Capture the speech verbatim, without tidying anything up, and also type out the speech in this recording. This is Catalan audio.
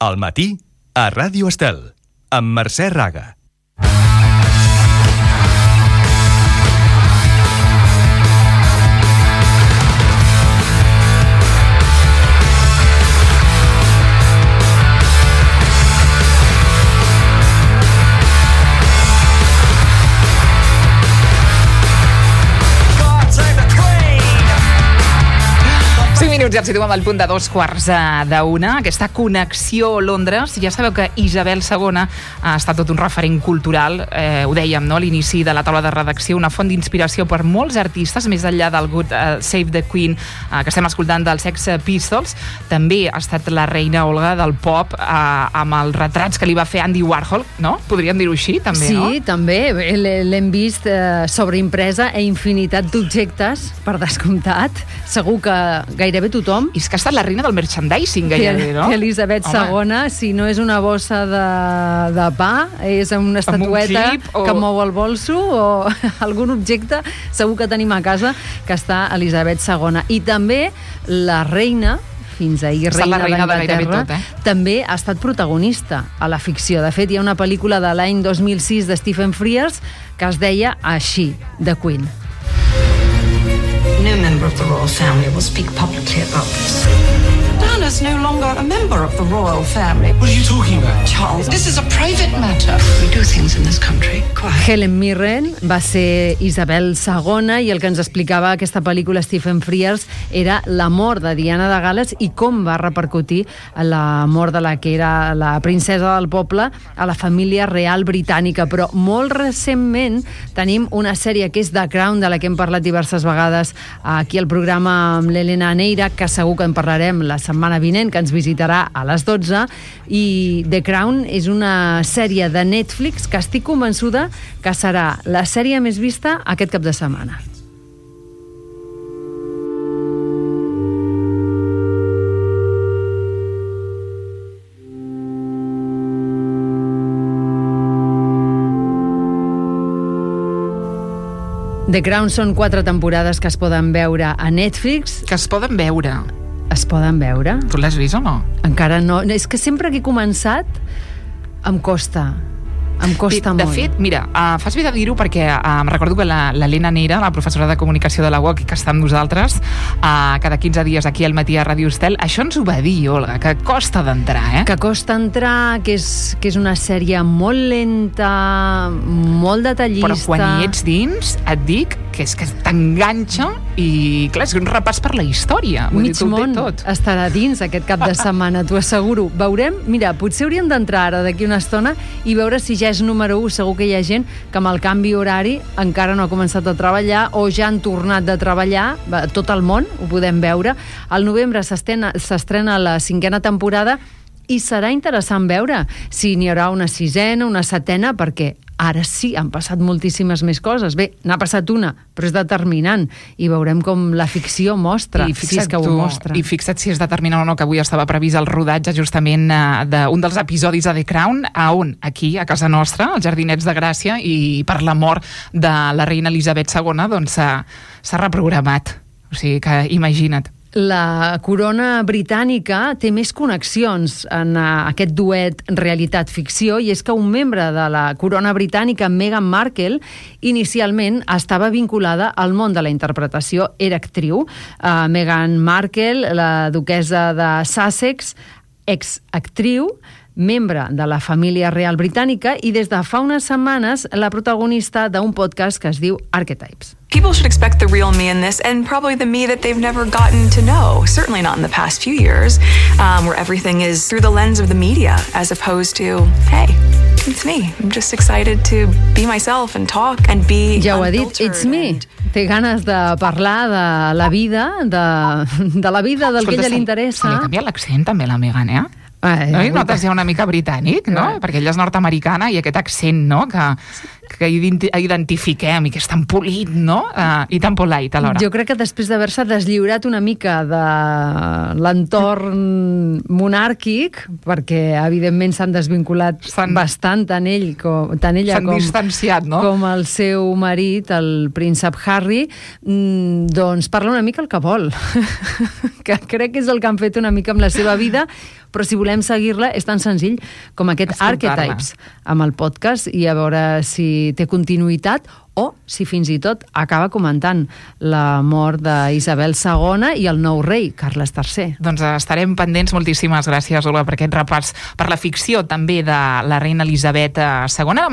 Al matí, a Ràdio Estel, amb Mercè Raga. Ja ens situem al punt de dos quarts d'una. Aquesta connexió Londres. Ja sabeu que Isabel segona ha estat tot un referent cultural. Eh, ho dèiem, no?, a l'inici de la taula de redacció. Una font d'inspiració per molts artistes, més enllà del Good uh, Save the Queen uh, que estem escoltant dels Sex Pistols. També ha estat la reina Olga del pop, uh, amb els retrats que li va fer Andy Warhol, no? Podríem dir-ho així, també, sí, no? Sí, també. L'hem vist eh, sobreimpresa a infinitat d'objectes, per descomptat. Segur que gairebé tothom. I és que ha estat la reina del merchandising, gairebé, no? Elisabet Home. segona, si no és una bossa de, de pa, és una estatueta un o... que mou el bolso o algun objecte, segur que tenim a casa, que està Elisabet segona. I també la reina, fins ahir reina, reina d'Anglaterra, tot, eh? també ha estat protagonista a la ficció. De fet, hi ha una pel·lícula de l'any dos mil sis de Stephen Frears que es deia així, The Queen. No member of the royal family will speak publicly about this. Diana's no longer a member of the royal family. What are you talking about? Charles, this is a private matter. We do things in this country quiet. Helen Mirren va ser Isabel segona i el que ens explicava aquesta pel·lícula Stephen Frears era la mort de Diana de Gal·les i com va repercutir la mort de la que era la princesa del poble a la família real britànica. Però molt recentment tenim una sèrie que és The Crown, de la que hem parlat diverses vegades aquí al programa amb l'Helena Neira, que segur que en parlarem la setmana vinent, que ens visitarà a les dotze. I The Crown és una sèrie de Netflix que estic convençuda que serà la sèrie més vista aquest cap de setmana. The Crown són quatre temporades que es poden veure a Netflix. Que es poden veure. Es poden veure? Tu l'has vist o no? Encara no. És que sempre que he començat em costa. Em costa de, de molt. De fet, mira, uh, fas bé de dir-ho perquè uh, recordo que l'Helena Neira, la professora de comunicació de la U O C, que està amb nosaltres uh, cada quinze dies aquí al matí a Ràdio Estel, això ens ho va dir, Olga, que costa d'entrar, eh? Que costa entrar, que és, que és una sèrie molt lenta, molt detallista. Però quan hi ets dins, et dic que és que t'enganxa i, clar, és un repàs per la història. Vull Mig dir, món tot. estarà dins aquest cap de setmana, t'ho asseguro. Veurem, mira, potser hauríem d'entrar ara d'aquí una estona i veure si ja és número u. Segur que hi ha gent que amb el canvi horari encara no ha començat a treballar o ja han tornat de treballar. Tot el món ho podem veure. Al novembre s'estrena la cinquena temporada i serà interessant veure si n'hi haurà una sisena, una setena, perquè ara sí, han passat moltíssimes més coses. Bé, n'ha passat una, però és determinant. I veurem com la ficció mostra, I si és que ho tu, mostra. I fixa't si és determinant o no, que avui estava previst el rodatge justament uh, d'un dels episodis de The Crown, a on? Aquí, a casa nostra, als Jardinets de Gràcia, i per la mort de la reina Elisabet segona, doncs s'ha reprogramat. O sigui que imagina't. La corona britànica té més connexions en uh, aquest duet realitat-ficció, i és que un membre de la corona britànica, Meghan Markle, inicialment estava vinculada al món de la interpretació, era actriu. Uh, Meghan Markle, la duquesa de Sussex, ex-actriu, membre de la família real britànica i des de fa unes setmanes la protagonista d'un podcast que es diu Archetypes. People should expect the real me in this, and probably the me that they've never gotten to know, certainly not in the past few years, um, where everything is through the lens of the media, as opposed to, hey, it's me. I'm just excited to be myself and talk and be ja ho ha dit, unfiltered. it's me. And... Té ganes de parlar de la vida, de, de la vida, del Escolta, que a ella se- li interessa. Se li ha canviat l'accent també, la Meghan, eh? Ai, No? I avui notes ja una mica britànic, no? Ai. Perquè ella és nord-americana i aquest accent, no?, que, que identifiquem i que és tan polit, no? Uh, I tan polite alhora. Jo crec que després d'haver-se deslliurat una mica de l'entorn monàrquic, perquè evidentment s'han desvinculat bastant tant ell com, tant ella com, distanciat, no? com el seu marit, el príncep Harry, doncs parla una mica el que vol. Que crec que és el que han fet una mica amb la seva vida, però si volem seguir-la és tan senzill com aquest Archetypes amb el podcast i a veure si té continuïtat o si fins i tot acaba comentant la mort d'Isabel segona i el nou rei, Carles tercer. Doncs estarem pendents. Moltíssimes gràcies, Olga, per aquest repàs per la ficció també de la reina Elisabet segona.